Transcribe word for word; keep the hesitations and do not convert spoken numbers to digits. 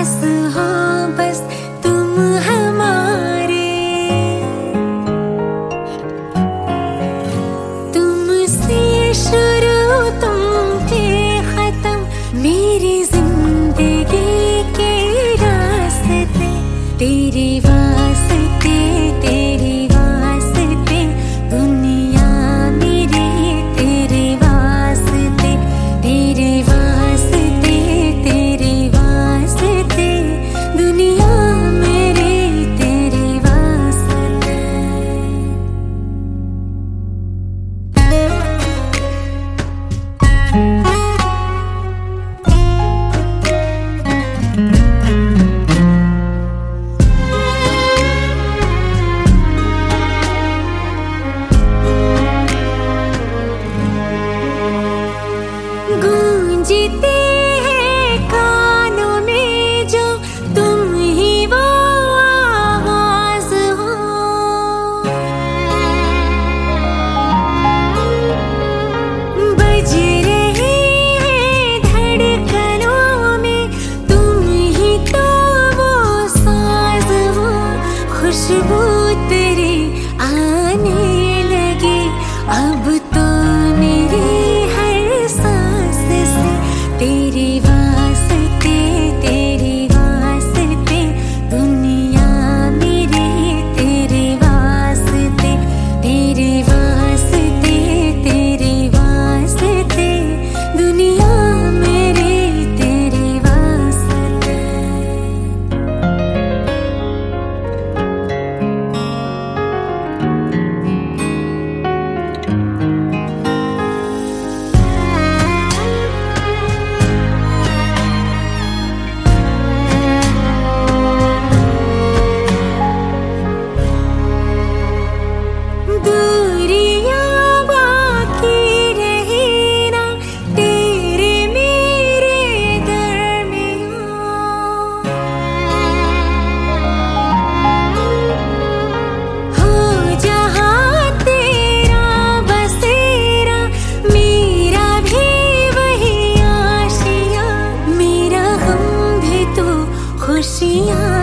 पास हो बस तुम हमारे, तुमसे शुरू तुमसे खत्म मेरी जिंदगी के रास्ते, तेरे वास्ते तेरे वास्ते दुनिया मेरी, तेरे वास्ते तेरे वास्ते तेरे वास्ते दुनिया मेरी, तेरे वास्ते। गूंजते हैं कानों में जो तुम ही वो आवाज हो, बज रही है धड़कनों में तुम ही तो वो साज हो, खुशबू तेरी आने लगी अब तो मेरी हर सांस से, तेरे वास्ते तेरे वास्ते दुनिया मेरी, तेरे वास्ते तेरे वास्ते तेरे वास्ते दुनिया मेरी, तेरे वास्ते। दूरियां बाकी रही ना तेरे मेरे दरमियां, हो जहाँ तेरा बसेरा मेरा भी वही आशियाँ, मेरा गम भी तो खुशियाँ